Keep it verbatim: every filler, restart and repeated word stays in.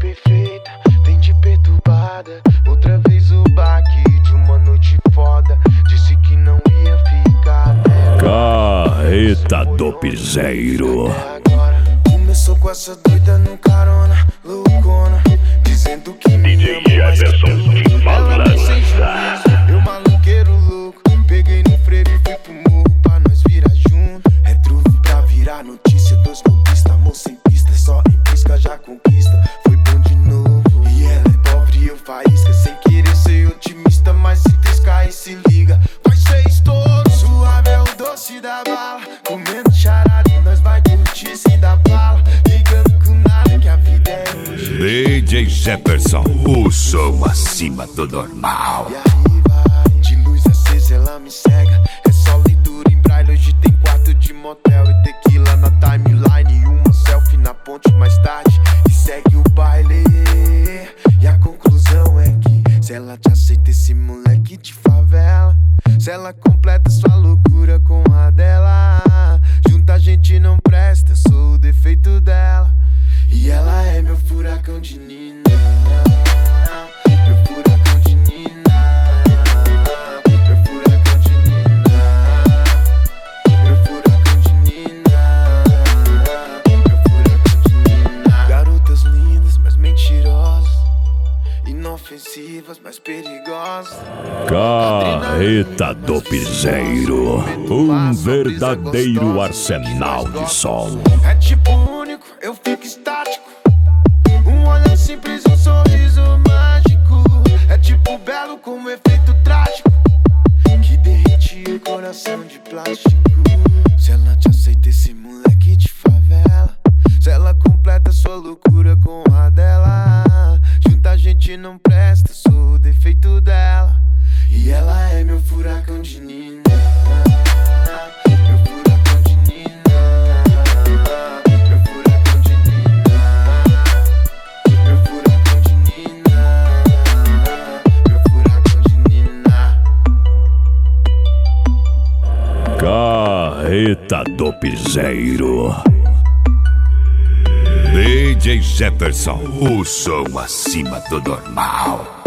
perfeita, tem de perturbada. Outra vez o baque de uma noite foda. Disse que não ia ficar até Carreta do Piseiro. Começou com essa doida no carona, loucona, dizendo que me D J ama, mas que Jefferson, ela me sem juízo. Eu maluqueiro louco, peguei no frevo e fui pro morro pra nós virar junto. É truque pra virar notícia, dois golpistas, moça em pista, só em pisca já conquista. Foi bom de novo, e ela é pobre e eu faísca. Sem querer ser otimista, mas se triscar aí se liga. Vai ser estouro, suave é o doce da bala. Comendo charada e nós vai curtir sem dar bala. Ligando com nada que a vida é hoje. D J Jefferson, o som acima do normal. E aí vai, de luz acesa ela me cega. É só leitura em braille, hoje tem quarto de motel e tequila na timeline. E uma selfie na ponte mais tarde e segue o baile. E a conclusão é que se ela te aceita esse moleque de favela, se ela completa sua loucura com a dela, junta a gente não presta, eu sou o defeito dela. E ela é meu furacão de Nina, meu furacão de Nina, meu furacão de Nina, meu furacão de Nina, meu furacão de Nina. Garotas lindas, mas mentirosas, inofensivas, mas perigosas. Carreta do Piseiro, um verdadeiro arsenal de som. É tipo único, eu fico estático. Um olhar simples, um sorriso mágico. É tipo belo com um efeito trágico que derretia o coração de plástico. Se ela te aceita esse moleque de favela, se ela completa sua loucura com a dela, junta a gente não presta, sou o defeito dela. E ela é meu furacão de Nina, meu furacão de Nina, meu furacão de Nina, meu furacão de Nina, meu furacão de Nina. Carreta do Piseiro. D J Jefferson, o som acima do normal.